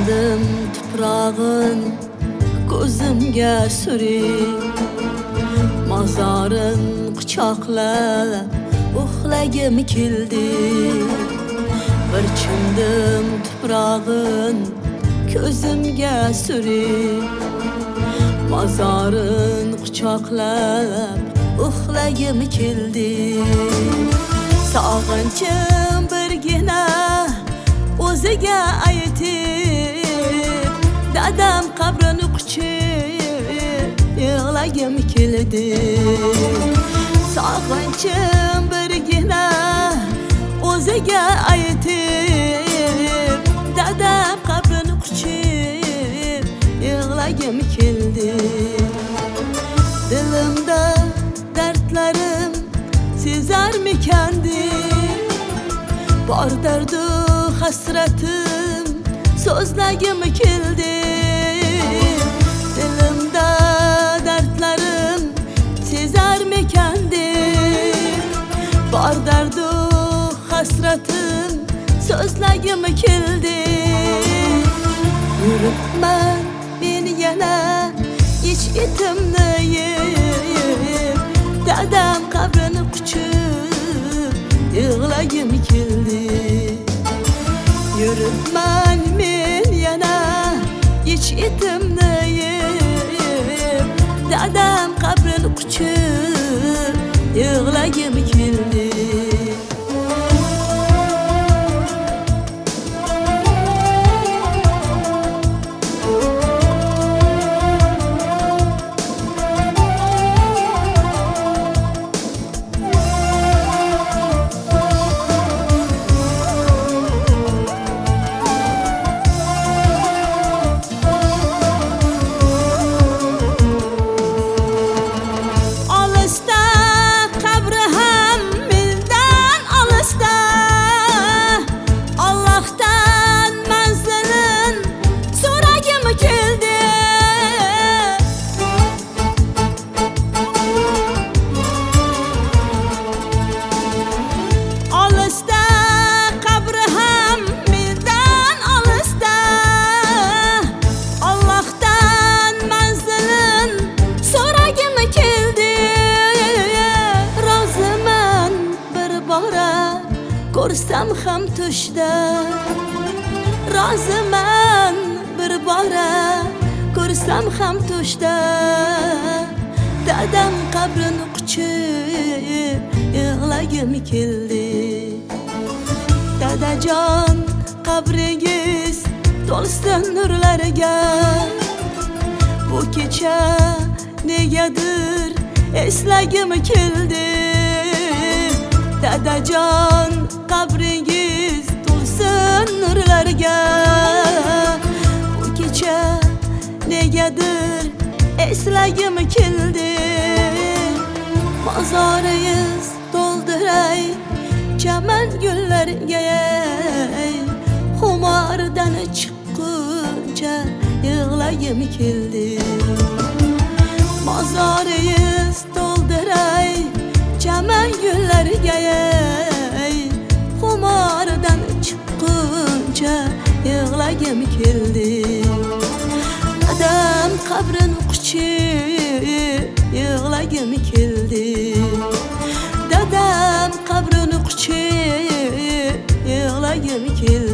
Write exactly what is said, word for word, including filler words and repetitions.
Çimdim tuprağın gözümge sürüp, mazarın quchoqlab uxlagim keldi. Bir chimdim tuprağın ko'zimga surib, mazarın quchoqlab uxlagim keldi. Sog'inchim birgina o'ziga aytib, dadam qabrini quchib yig'lagim keldi. Sog'inchim birgina o'ziga aytib, dadam qabrini quchib yig'lagim keldi. Dilimda dardlarim sezarmikendi, bor dardu hasratim so'zlagim keldi. Dilimda dardlarim sezarmikendi, bor dardu hasratim so'zlagim keldi. Yuribman men yana ich etimni yeb, dadam qabrini quchib yig'lagim keldi. Yuribman men yana ich etimni yeb, dadam qabrini quchib yig'lagim keldi. Ko'rsam ham tushda, roziman bir bora ko'rsam ham tushda, dadam qabrini quchib yig'lagim keldi. Dadajon qabringiz to'lsin nurlarga, bu kecha negadir eslagim keldi. Dadajon qabringiz to'lsin nurlarga, bu kecha negadir eslagim keldi. Mozoringiz to'ldiray chaman gullarga, xumordan chiqquncha yig'lagim keldi. Mozoringiz to'ldiray chaman gullarga, xumordan chiqquncha yig'lagim keldi. Dadam qabrini quchib yig'lagim keldi. Dadam qabrini quchib yig'lagim keldi.